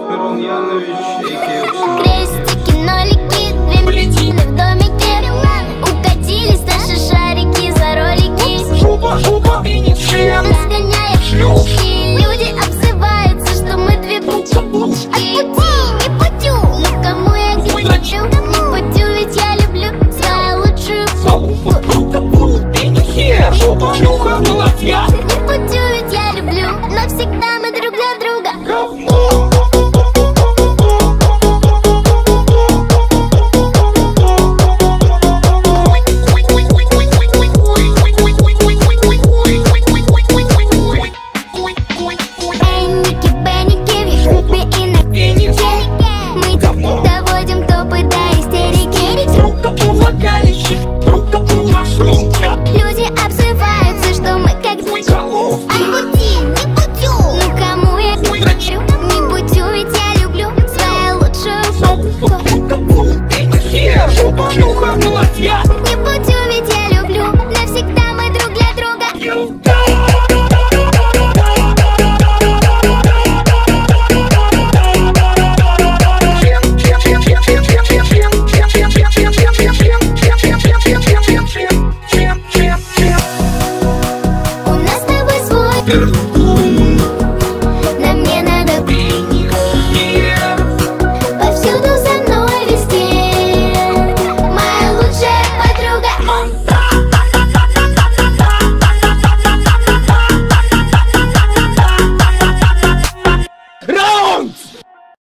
Перун Янович, крестики, нолики, две блядины в домике. Укатились наши шарики за ролики. Жопа, жопа, и не член. Сгоняем шлюх.